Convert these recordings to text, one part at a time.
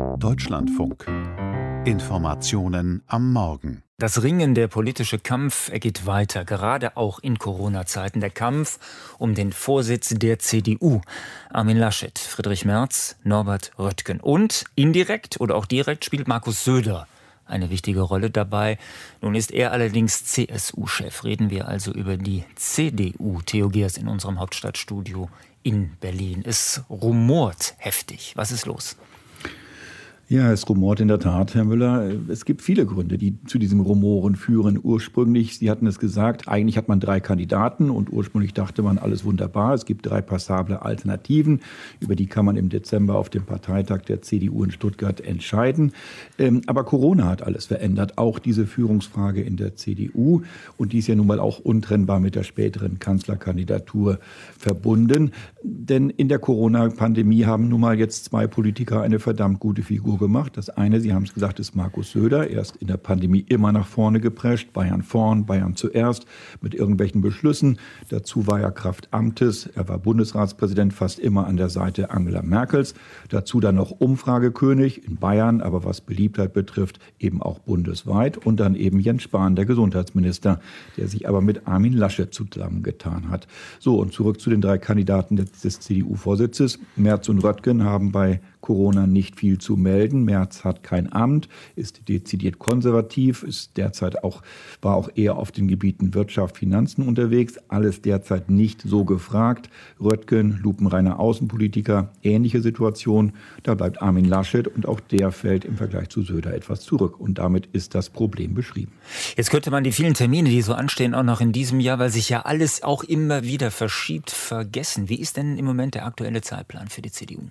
Deutschlandfunk. Informationen am Morgen. Das Ringen, der politische Kampf, er geht weiter, gerade auch in Corona-Zeiten. Der Kampf um den Vorsitz der CDU. Armin Laschet, Friedrich Merz, Norbert Röttgen. Und indirekt oder auch direkt spielt Markus Söder eine wichtige Rolle dabei. Nun ist er allerdings CSU-Chef. Reden wir also über die CDU. Theo Geers in unserem Hauptstadtstudio in Berlin. Es rumort heftig. Was ist los? Ja, es rumort in der Tat, Herr Müller. Es gibt viele Gründe, die zu diesem Rumoren führen. Ursprünglich, Sie hatten es gesagt, eigentlich hat man 3 Kandidaten und ursprünglich dachte man, alles wunderbar. Es gibt 3 passable Alternativen, über die kann man im Dezember auf dem Parteitag der CDU in Stuttgart entscheiden. Aber Corona hat alles verändert, auch diese Führungsfrage in der CDU. Und die ist ja nun mal auch untrennbar mit der späteren Kanzlerkandidatur verbunden. Denn in der Corona-Pandemie haben nun mal jetzt 2 Politiker eine verdammt gute Figur gemacht. Das eine, Sie haben es gesagt, ist Markus Söder. Er ist in der Pandemie immer nach vorne geprescht. Bayern vorn, Bayern zuerst mit irgendwelchen Beschlüssen. Dazu war er Kraft Amtes. Er war Bundesratspräsident, fast immer an der Seite Angela Merkels. Dazu dann noch Umfragekönig in Bayern, aber was Beliebtheit betrifft, eben auch bundesweit. Und dann eben Jens Spahn, der Gesundheitsminister, der sich aber mit Armin Laschet zusammengetan hat. So, und zurück zu den 3 Kandidaten des CDU-Vorsitzes. Merz und Röttgen haben bei Corona nicht viel zu melden. Merz hat kein Amt, ist dezidiert konservativ, war auch eher auf den Gebieten Wirtschaft, Finanzen unterwegs. Alles derzeit nicht so gefragt. Röttgen, lupenreiner Außenpolitiker, ähnliche Situation. Da bleibt Armin Laschet und auch der fällt im Vergleich zu Söder etwas zurück. Und damit ist das Problem beschrieben. Jetzt könnte man die vielen Termine, die so anstehen, auch noch in diesem Jahr, weil sich ja alles auch immer wieder verschiebt, vergessen. Wie ist denn im Moment der aktuelle Zeitplan für die CDU?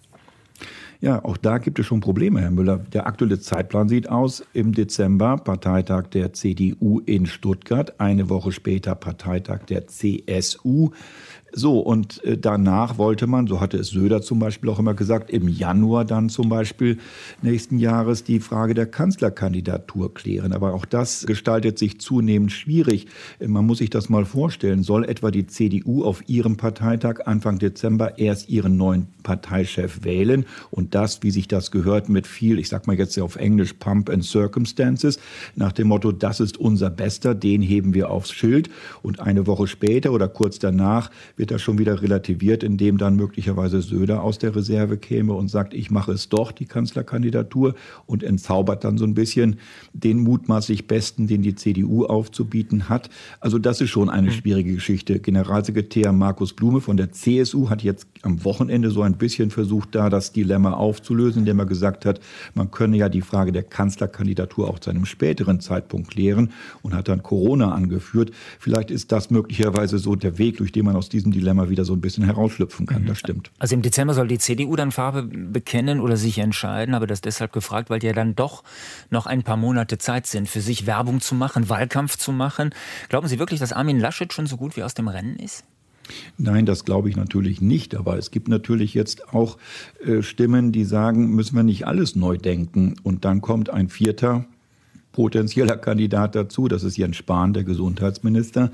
Ja, auch da gibt es schon Probleme, Herr Müller. Der aktuelle Zeitplan sieht aus, im Dezember Parteitag der CDU in Stuttgart, eine Woche später Parteitag der CSU. So, und danach wollte man, so hatte es Söder zum Beispiel auch immer gesagt, im Januar dann zum Beispiel nächsten Jahres die Frage der Kanzlerkandidatur klären. Aber auch das gestaltet sich zunehmend schwierig. Man muss sich das mal vorstellen. Soll etwa die CDU auf ihrem Parteitag Anfang Dezember erst ihren neuen Parteichef wählen und das, wie sich das gehört, mit viel, ich sag mal jetzt auf Englisch, Pump and Circumstances, nach dem Motto, das ist unser Bester, den heben wir aufs Schild. Und eine Woche später oder kurz danach wird das schon wieder relativiert, indem dann möglicherweise Söder aus der Reserve käme und sagt, ich mache es doch, die Kanzlerkandidatur, und entzaubert dann so ein bisschen den mutmaßlich Besten, den die CDU aufzubieten hat. Also das ist schon eine schwierige Geschichte. Generalsekretär Markus Blume von der CSU hat jetzt am Wochenende so ein bisschen versucht, da das Dilemma aufzulösen, indem er gesagt hat, man könne ja die Frage der Kanzlerkandidatur auch zu einem späteren Zeitpunkt klären und hat dann Corona angeführt. Vielleicht ist das möglicherweise so der Weg, durch den man aus diesem Dilemma wieder so ein bisschen herausschlüpfen kann. Das stimmt. Also im Dezember soll die CDU dann Farbe bekennen oder sich entscheiden, aber das deshalb gefragt, weil ja dann doch noch ein paar Monate Zeit sind, für sich Werbung zu machen, Wahlkampf zu machen. Glauben Sie wirklich, dass Armin Laschet schon so gut wie aus dem Rennen ist? Nein, das glaube ich natürlich nicht. Aber es gibt natürlich jetzt auch Stimmen, die sagen, müssen wir nicht alles neu denken. Und dann kommt ein 4. potenzieller Kandidat dazu, das ist Jens Spahn, der Gesundheitsminister,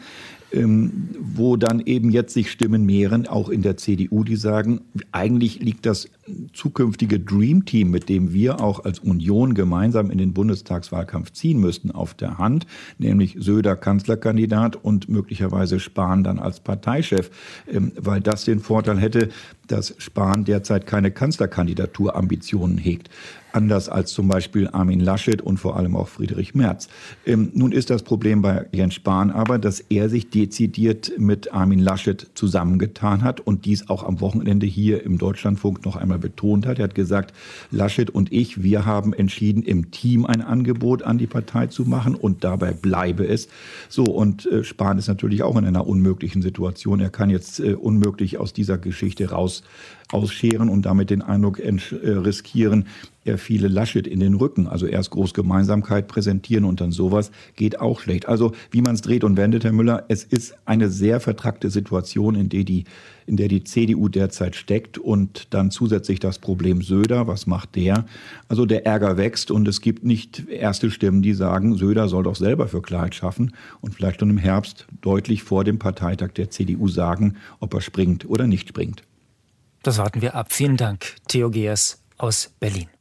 wo dann eben jetzt sich Stimmen mehren, auch in der CDU, die sagen, eigentlich liegt das zukünftige Dream Team, mit dem wir auch als Union gemeinsam in den Bundestagswahlkampf ziehen müssten, auf der Hand, nämlich Söder Kanzlerkandidat und möglicherweise Spahn dann als Parteichef, weil das den Vorteil hätte, dass Spahn derzeit keine Kanzlerkandidaturambitionen hegt. Anders als zum Beispiel Armin Laschet und vor allem auch Friedrich Merz. Nun ist das Problem bei Jens Spahn aber, dass er sich dezidiert mit Armin Laschet zusammengetan hat und dies auch am Wochenende hier im Deutschlandfunk noch einmal betont hat. Er hat gesagt, Laschet und ich, wir haben entschieden, im Team ein Angebot an die Partei zu machen und dabei bleibe es. So, und Spahn ist natürlich auch in einer unmöglichen Situation. Er kann jetzt unmöglich aus dieser Geschichte ausscheren und damit den Eindruck riskieren, er fiele Laschet in den Rücken. Also erst groß Gemeinsamkeit präsentieren und dann sowas geht auch schlecht. Also wie man es dreht und wendet, Herr Müller, es ist eine sehr vertrackte Situation, in der die CDU derzeit steckt und dann zusätzlich das Problem Söder. Was macht der? Also der Ärger wächst und es gibt nicht erste Stimmen, die sagen, Söder soll doch selber für Klarheit schaffen und vielleicht schon im Herbst deutlich vor dem Parteitag der CDU sagen, ob er springt oder nicht springt. Das warten wir ab. Vielen Dank, Theo Geers aus Berlin.